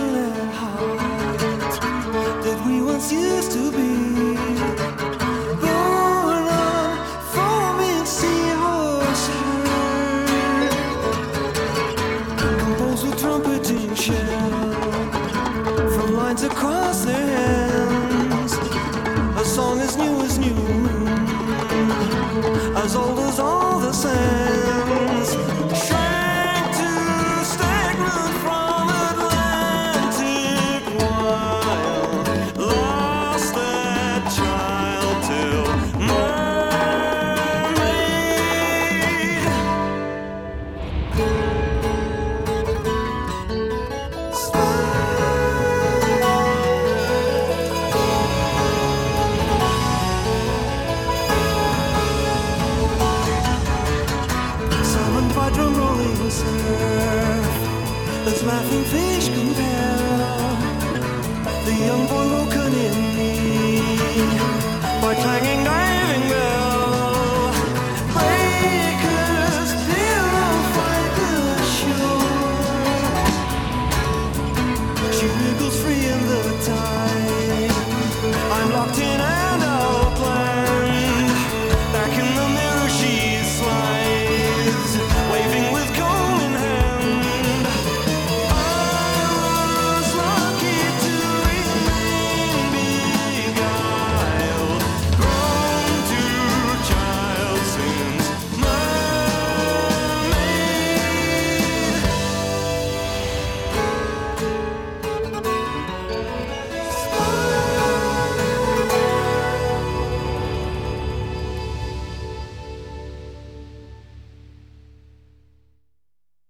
and heart that we once used to be. Born on foaming seahorse herd, composed with trumpeting shell from lines across their hands. A song as new, as old as all the sands. Shrank to stagnant from Atlantic wild. Lost that child till mermaid. Summoned by drum rolling surf, as laughing fish compare the young boy woken in me by clanging diving bell. Breakers still don't find the shore. She wiggles free in the tide. I'm locked in